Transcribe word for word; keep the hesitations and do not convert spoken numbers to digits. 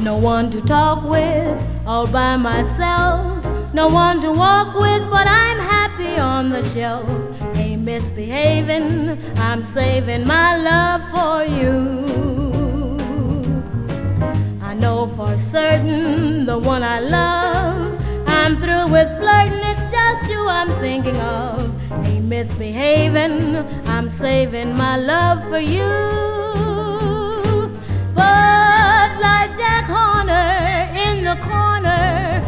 No one to talk with, all by myself. No one to walk with, but I'm happy on the shelf. Ain't misbehaving, I'm saving my love for you. I know for certain the one I love. I'm through with flirting, it's just you I'm thinking of. Ain't misbehaving, I'm saving my love for you. But like Jack Horner in the corner,